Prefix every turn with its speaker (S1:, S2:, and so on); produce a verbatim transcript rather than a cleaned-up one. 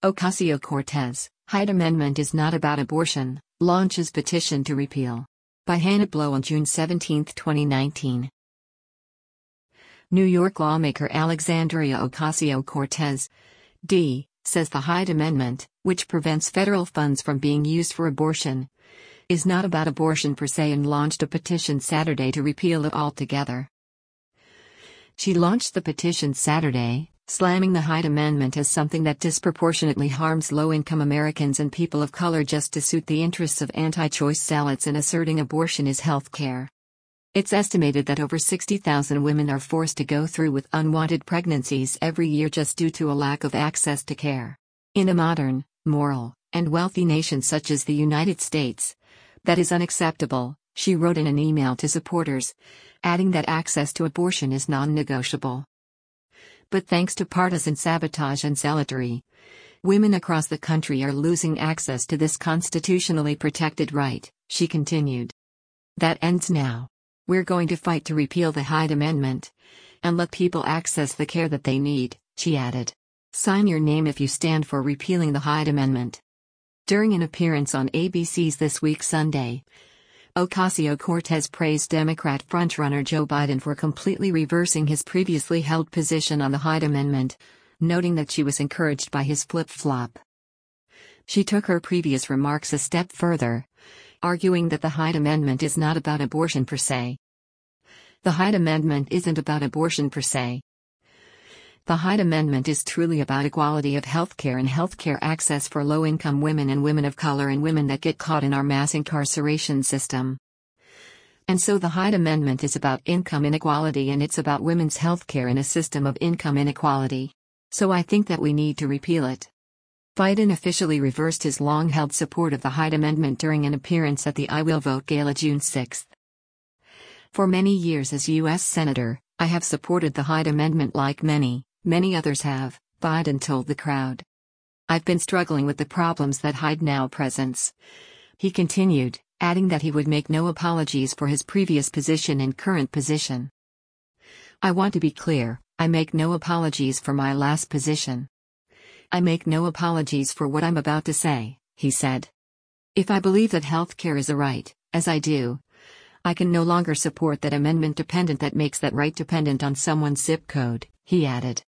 S1: Ocasio-Cortez, Hyde Amendment is not about abortion, launches petition to repeal. By Hannah Blow on June seventeenth, twenty nineteen. New York lawmaker Alexandria Ocasio-Cortez, D., says the Hyde Amendment, which prevents federal funds from being used for abortion, is not about abortion per se and launched a petition Saturday to repeal it altogether. She launched the petition Saturday, slamming the Hyde Amendment as something that disproportionately harms low-income Americans and people of color just to suit the interests of anti-choice zealots and asserting abortion is health care. It's estimated that over sixty thousand women are forced to go through with unwanted pregnancies every year just due to a lack of access to care. In a modern, moral, and wealthy nation such as the United States, that is unacceptable, she wrote in an email to supporters, adding that access to abortion is non-negotiable. But thanks to partisan sabotage and zealotry, women across the country are losing access to this constitutionally protected right, she continued. That ends now. We're going to fight to repeal the Hyde Amendment and let people access the care that they need, she added. Sign your name if you stand for repealing the Hyde Amendment. During an appearance on A B C's This Week Sunday, Ocasio-Cortez praised Democrat frontrunner Joe Biden for completely reversing his previously held position on the Hyde Amendment, noting that she was encouraged by his flip-flop. She took her previous remarks a step further, arguing that the Hyde Amendment is not about abortion per se. The Hyde Amendment isn't about abortion per se. The Hyde Amendment is truly about equality of healthcare and healthcare access for low-income women and women of color and women that get caught in our mass incarceration system. And so the Hyde Amendment is about income inequality and it's about women's healthcare in a system of income inequality. So I think that we need to repeal it. Biden officially reversed his long-held support of the Hyde Amendment during an appearance at the I Will Vote Gala June sixth. For many years as U S Senator, I have supported the Hyde Amendment like many, many others have, Biden told the crowd. I've been struggling with the problems that Hyde now presents. He continued, adding that he would make no apologies for his previous position and current position. I want to be clear, I make no apologies for my last position. I make no apologies for what I'm about to say, he said. If I believe that health care is a right, as I do, I can no longer support that amendment dependent that makes that right dependent on someone's zip code, he added.